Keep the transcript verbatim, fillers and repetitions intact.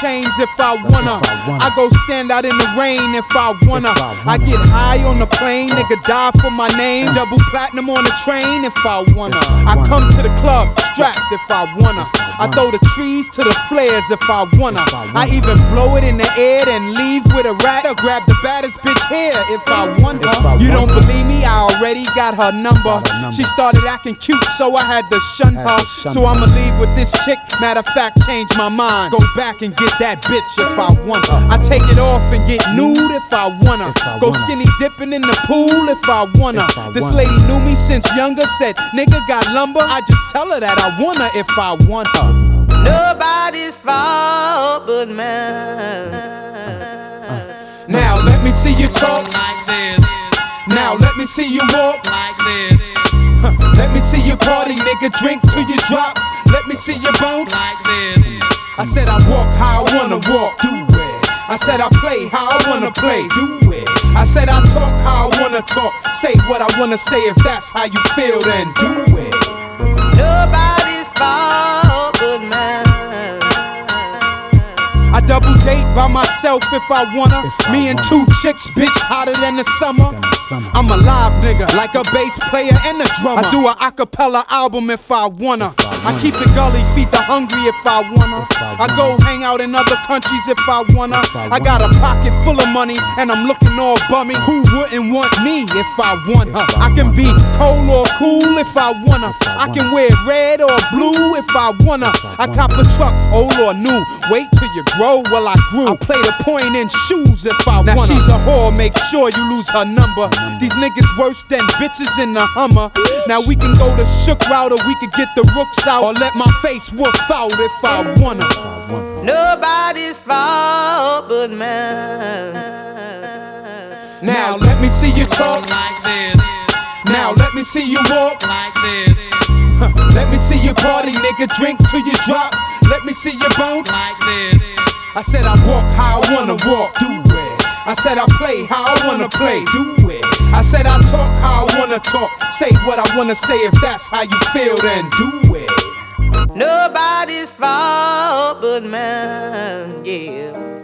chains if I wanna. I go stand out in the rain if I wanna. I get high on the plane, nigga die for my name. Double platinum on the train if I wanna. I come to the club strapped if I wanna. I throw the trees to the flares if I wanna. I even blow it in the air and leave with a rat or grab the baddest bitch here if I wanna. You don't believe me? I already got her number. She started acting cute, so I had to shun her. So I'ma leave with this chick. Matter of fact, change my mind. Go back and get that bitch if I want her. I take it off and get nude if I wanna. Go skinny dipping in the pool if I wanna. This lady knew me since younger, said nigga got lumber. I just tell her that I wanna if I want her. Nobody's fault but mine. Now let me see you talk like this. Now let me see you walk Like this. Let me see you party, nigga, drink till you drop. Let me see you bounce Like this. I said I walk how I wanna walk, do it. I said I play how I wanna play, do it. I said I talk how I wanna talk. Say what I wanna say, if that's how you feel, then do it. Nobody's fault but mine. I double date by myself if I wanna. Me and two chicks, bitch, hotter than the summer. I'm a live nigga, like a bass player and a drummer. I do a acapella album if I wanna. I keep it gully, feed the hungry if I wanna. I go hang out in other countries if I wanna. I got a pocket full of money and I'm looking all bummy. Who wouldn't want me if I want her? I can be cold or cool if I wanna. I can wear red or blue if I wanna. I cop a truck, old or new. Wait till you grow, well I grew. I play the point in shoes if I wanna. Now she's a whore, make sure you lose her number. These niggas worse than bitches in the Hummer. Now we can go the shook route or we can get the rooks out, or let my face woof out if I wanna. Nobody's fault but mine. Now let me see you talk. Like this. Now let me see you walk. Like this. Let me see you party, nigga, drink till you drop. Let me see you bounce Like this. I said I walk how I wanna walk, do it. I said I play how I wanna play, do it. I said I talk how I wanna talk. Say what I wanna say, if that's how you feel, then do it. Nobody's fault but mine, yeah.